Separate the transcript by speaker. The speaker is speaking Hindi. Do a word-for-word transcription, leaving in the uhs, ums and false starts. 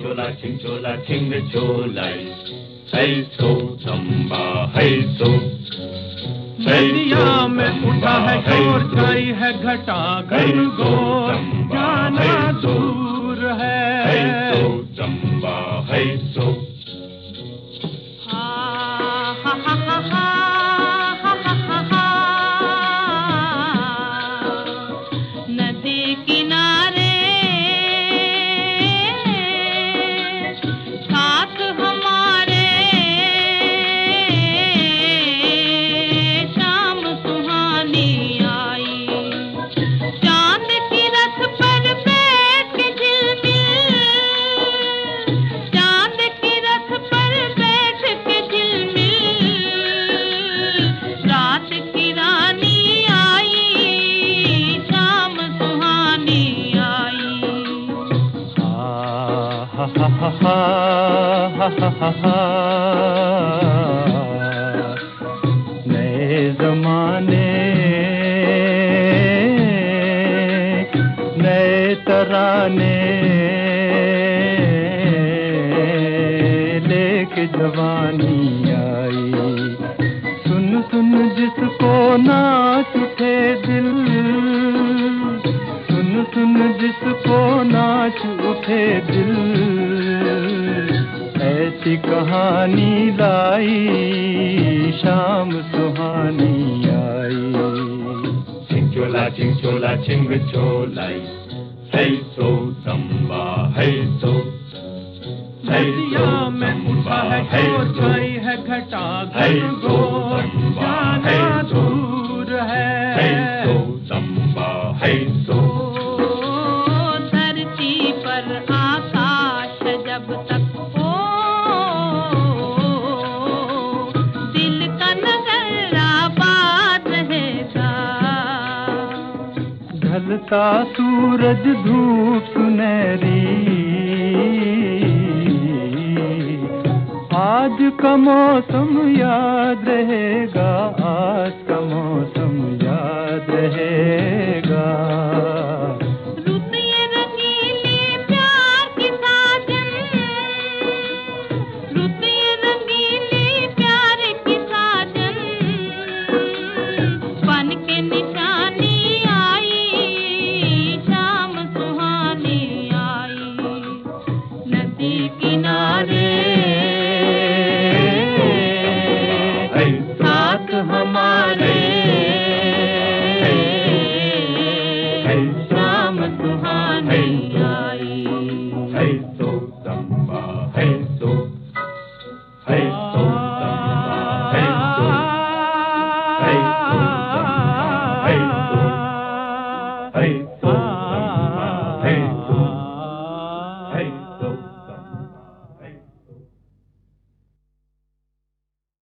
Speaker 1: chola, ching chola, ching chola. Hey so chamba, hey so.
Speaker 2: नदिया में उठा है शोर, छाई है घटा घनघोर, जाना दूर है।
Speaker 1: Hey so chamba, hey so.
Speaker 3: हा हा हा हा हा हा हा हा। नदी किनारे साथ हमारे शाम सुहानी आई। चांद की रथ पर बैठ के झिलमिल, चांद की रथ पर बैठ के झिलमिल, रात की रानी आई, शाम सुहानी आई।
Speaker 2: हा हा हा हा हा हा हा। नए जमाने नए तराने लेके जवानी आई। सुन सुन जिसको नाच उठे दिल, सुन सुन जिसको नाच उठे दिल, ऐसी कहानी लाई, शाम सुहानी आई।
Speaker 1: Ching chola, ching chola, ching chola. Hey so chamba, hey so.
Speaker 2: नदिया में उठा है शोर, छाई है घटा घनघोर, जाना दूर है।
Speaker 1: Hey so chamba, hey so.
Speaker 3: धरती पर आकाश जब तक हो, दिल का नगर आबाद रहेगा।
Speaker 2: ढलता सूरज धूप सुनहरी, आज का मौसम याद रहेगा, आज का मौसम याद रहेगा।
Speaker 3: रुत ये रंगीली प्यार की साजन, रुत ये रंगीली प्यार की साजन, बन के निशानी आई, शाम सुहानी आई। नदी किनारे साथ हमारे
Speaker 1: Hey